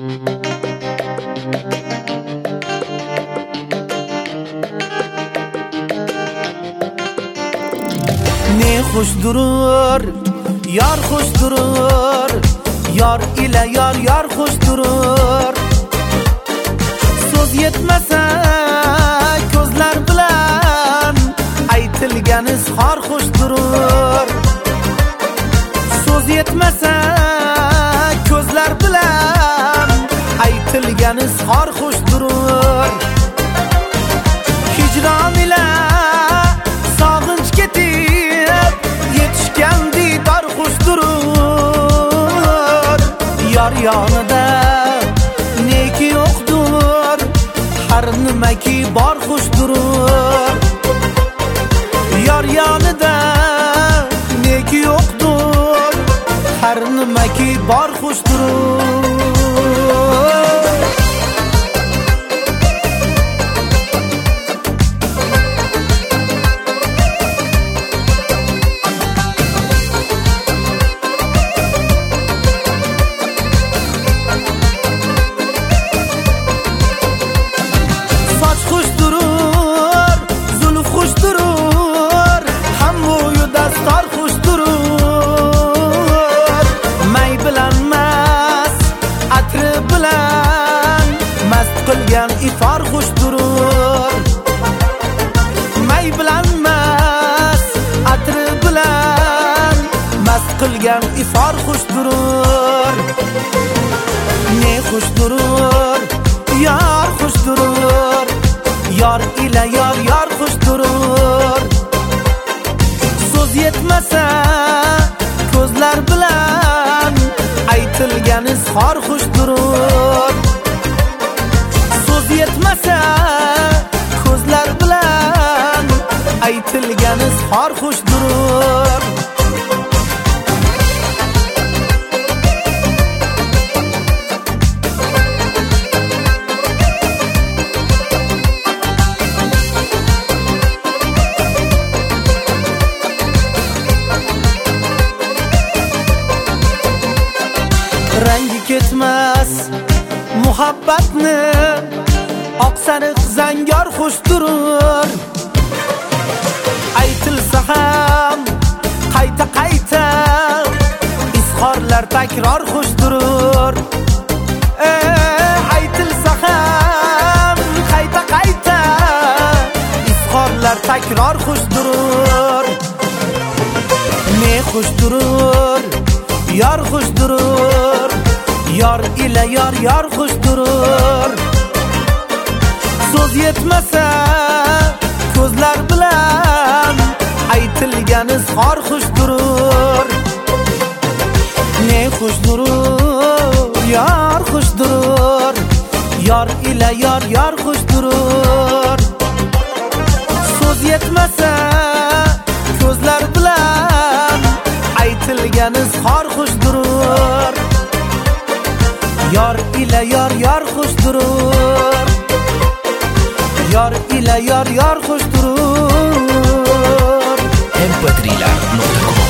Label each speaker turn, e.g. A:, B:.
A: Ne hoş durur, yar hoş durur, yar ile yar hoş durur. Söz yetmese gözler bilen aytilgan izhor hoş durur. Söz yetmese gözler bilen aytilgan izhor hoş durur. Hicran ile sog'inch ketib yetishgan diydor xush durur. Yar yonida neki yo'qdir, har nimaki bor xush durur. Yar yonida neki yo'qdir, har nimaki bor xush durur. Qilgan ifar xush durur. May bilan mas atri bilan mast qilgan ifar xush durur. Ne xush durur, yar xush durur, yar ile yar xush durur. So'z yetmasa ko'zlar bilan aytilgan izhor xush durur. Yetmasa ko'zlar bilan aytilgan izhor xush durur. Rangi ketmas muhabbatni oq sariq zangor xush durur. Aytilsa ham qayta izhorlar takror xush durur. Aytilsa ham qayta izhorlar takror xush durur. Ne xush durur, yar xush durur, yar ile yar xush durur. So'z yetmasa ko'zlar bilan aytilgan izhor xush durur. Ne xush durur, yar xush durur, yar ile yar xush durur. So'z yetmasa ko'zlar bilan aytilgan izhor xush durur. Yar ile yar xush durur. Yar ile yar xush durur.
B: mp3lar.com